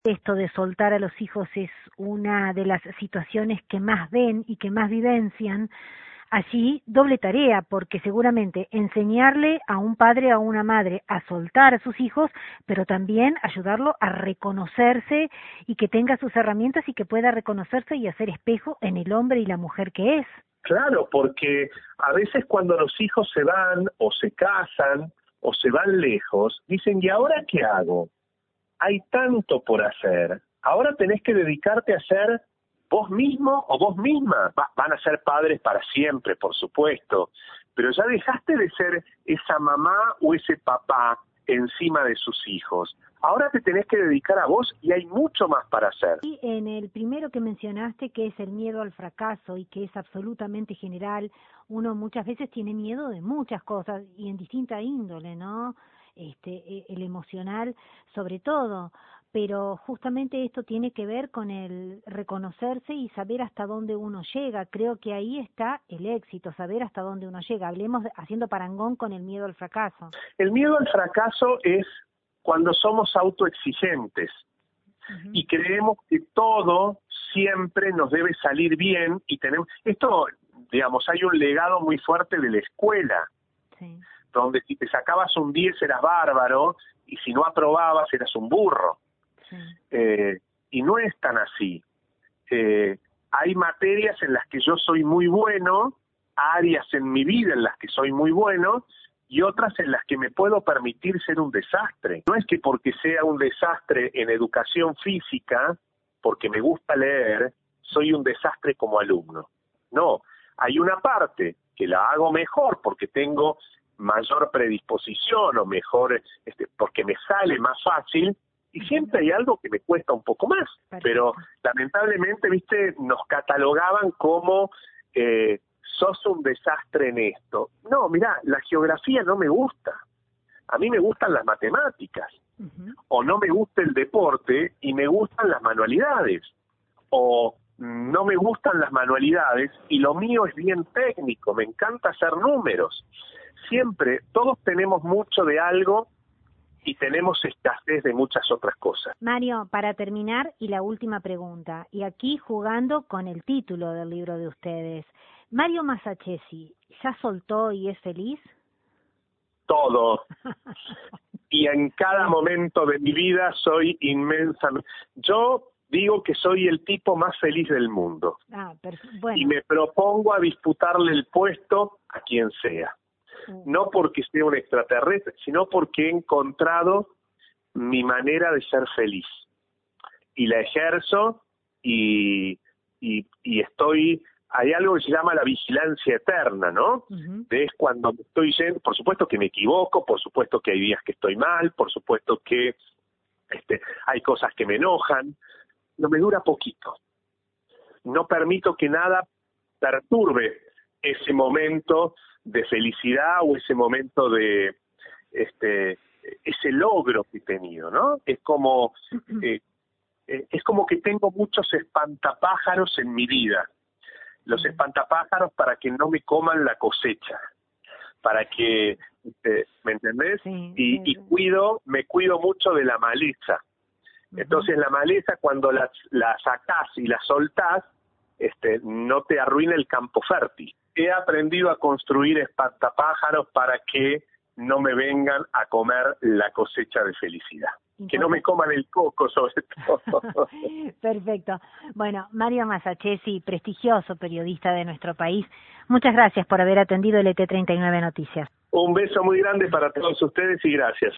Esto de soltar a los hijos es una de las situaciones que más ven y que más vivencian. Allí doble tarea, porque seguramente enseñarle a un padre o a una madre a soltar a sus hijos, pero también ayudarlo a reconocerse y que tenga sus herramientas y que pueda reconocerse y hacer espejo en el hombre y la mujer que es. Claro, porque a veces cuando los hijos se van o se casan o se van lejos, dicen, ¿y ahora qué hago? Hay tanto por hacer. Ahora tenés que dedicarte a ser vos mismo o vos misma. Van a ser padres para siempre, por supuesto, pero ya dejaste de ser esa mamá o ese papá encima de sus hijos. Ahora te tenés que dedicar a vos y hay mucho más para hacer. Y en el primero que mencionaste, que es el miedo al fracaso y que es absolutamente general, uno muchas veces tiene miedo de muchas cosas y en distinta índole, ¿no? El emocional sobre todo, pero justamente esto tiene que ver con el reconocerse y saber hasta dónde uno llega. Creo que ahí está el éxito, saber hasta dónde uno llega. Hablemos haciendo parangón con el miedo al fracaso. El miedo al fracaso es cuando somos autoexigentes y creemos que todo siempre nos debe salir bien y tenemos esto, digamos, hay un legado muy fuerte de la escuela. Sí. Donde si te sacabas un 10 eras bárbaro y si no aprobabas eras un burro. Sí. Y no es tan así. Hay materias en las que yo soy muy bueno, áreas en mi vida en las que soy muy bueno y otras en las que me puedo permitir ser un desastre. No es que porque sea un desastre en educación física, porque me gusta leer, soy un desastre como alumno. No, hay una parte que la hago mejor porque tengo mayor predisposición o mejor, porque me sale más fácil, y siempre hay algo que me cuesta un poco más. Pero lamentablemente, viste, nos catalogaban como sos un desastre en esto. No, mirá, la geografía no me gusta. A mí me gustan las matemáticas. O no me gusta el deporte y me gustan las manualidades. O no me gustan las manualidades y lo mío es bien técnico, me encanta hacer números. Siempre, todos tenemos mucho de algo y tenemos escasez de muchas otras cosas. Mario, para terminar, y la última pregunta, y aquí jugando con el título del libro de ustedes, Mario Masachesi, ¿ya soltó y es feliz? Todo. Y en cada momento de mi vida soy inmensamente... Yo digo que soy el tipo más feliz del mundo. Bueno. Y me propongo a disputarle el puesto a quien sea. No porque sea un extraterrestre, sino porque he encontrado mi manera de ser feliz. Y la ejerzo y estoy... Hay algo que se llama la vigilancia eterna, ¿no? Es cuando estoy yendo, por supuesto que me equivoco, por supuesto que hay días que estoy mal, por supuesto que hay cosas que me enojan, no me dura poquito. No permito que nada perturbe ese momento de felicidad o ese momento de ese logro que he tenido, ¿no? Es como que tengo muchos espantapájaros en mi vida. Los espantapájaros para que no me coman la cosecha, para que, ¿me entendés? Sí, y me cuido mucho de la maleza. Entonces la maleza cuando la sacás y la soltás, no te arruina el campo fértil. He aprendido a construir espantapájaros para que no me vengan a comer la cosecha de felicidad. Que no me coman el coco, sobre todo. Perfecto. Bueno, Mario Masachesi, prestigioso periodista de nuestro país, muchas gracias por haber atendido el ET39 Noticias. Un beso muy grande para todos ustedes y gracias.